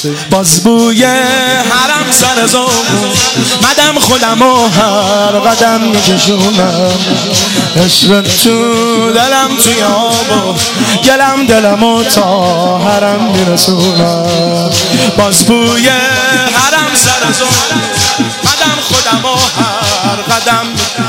باز بوی حرم سر ذوق مدم خودم و هر قدم میکشونم عشق تو دلم توی آب و گلم دلمو تا حرم میرسونم باز بوی حرم سر ذوق مدم خودم و هر قدم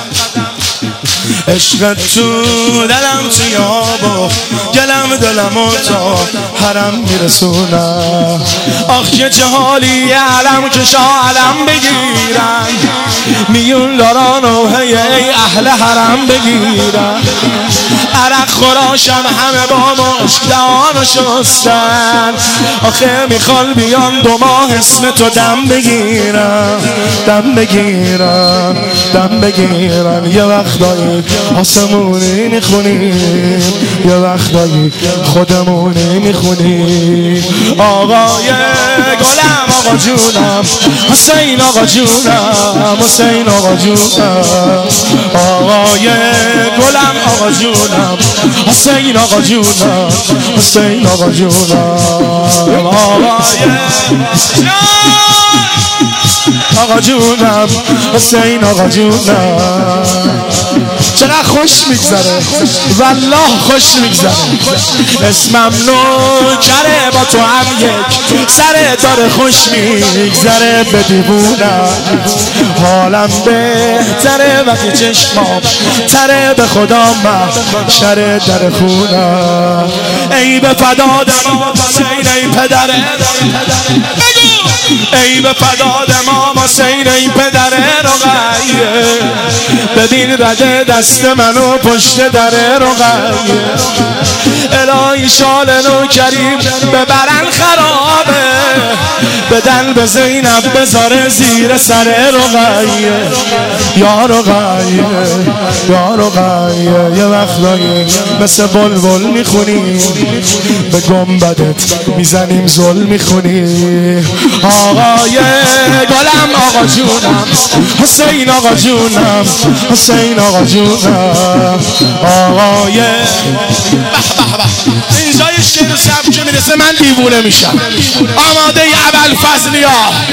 عشق تو دلم توی آب و گلم دلمو تا حرم میرسونم آخ یه چه حالی علم کشا علم بگیرن میون داران و هی اهل حرم بگیرن عرق خوراشم همه با مشک دهان شستن آخه میخوان بیان 2 ماه اسم تو دم بگیرن دم بگیرن دم بگیرن یه وقتایی آسمونی میخونیم یه وقتایی خودمونی میخونیم آقای گلم آقا جونم حسین آقا جونم حسین آقا جونم آقای گلم آقا جونم حسین آقا جونم حسین آقا جونم آقا جونم حسین آقا جونم چقدر خوش میگذره والله خوش میگذره اسمم نوکره با تو هم یک سره داره خوش میگذره به دیوونم حالم بهتره وقتی چشمام تره به خدا محشر در خونم ای به فداد ما حسین ای پدره ای به فداد ما حسین ای پدره رقیه ببین رده دست منو پشت دره رقیه الهی شال نوکریم ببرن خرابه بدن به زینب بذاره زیر سر رقیه یا رقیه یا رقیه یه وقتایی مثل بلبل میخونیم به گنبدت میزنیم ظلم میخونیم آقای گلم آقا جونم حسین آقا جونم حسین آقا جونم آقای اینجای شعر و سبک میرسه من دیوونه میشم آماده ابوالفضلیا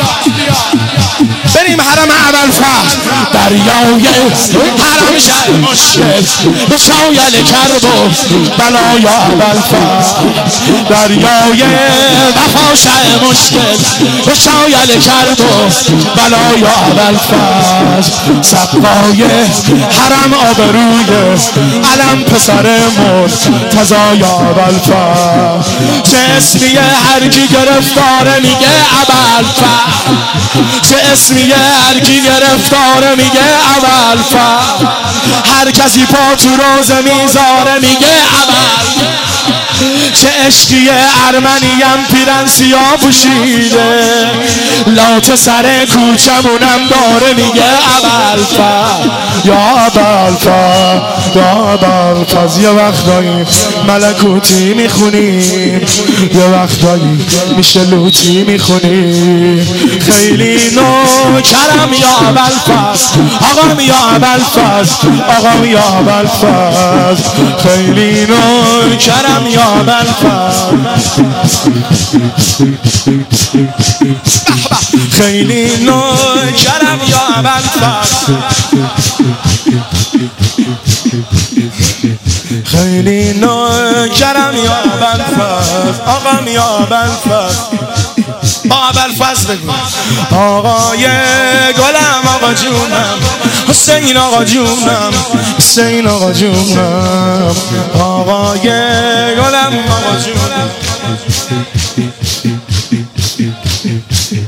بریم حرم ابوالفضل دریای حرم شهر مشکل به شایل کرب و بلای ابوالفضل دریای وفا شهر مشکل به شایل کرب و بلای ابوالفضل سقای حرم آبروی علم پسر مرتضای ابوالفضل چه اسمی هر کی گرفتاره میگه ابوالفضل چه اسمی هر کی گرفتاره میگه ابوالفضل هر کسی پا تو روزه میذاره میگه ابوالفضل چه عشقی ارمنیم پیرن سیاه پوشیده لات سر کوچمونم داره میگه ابوالفضل یا ابوالفضل یا ابوالفضل یه وقتایی ملکوتی میخونیم یه وقتایی میشه لوتی میخونیم خیلی نوکرم یا ابوالفضل آقام یا ابوالفضل آقام یا ابوالفضل خیلی نوکرم یا ابوالفضل خیلی نوکرم یا ابوالفضل خیلی نوکرم یا ابوالفضل آقام یا ابوالفضل با ابوالفضل بگو آقای گلم آقا جونم حسین آقا جونم حسین آقا جونم آقای گلم آقا جونم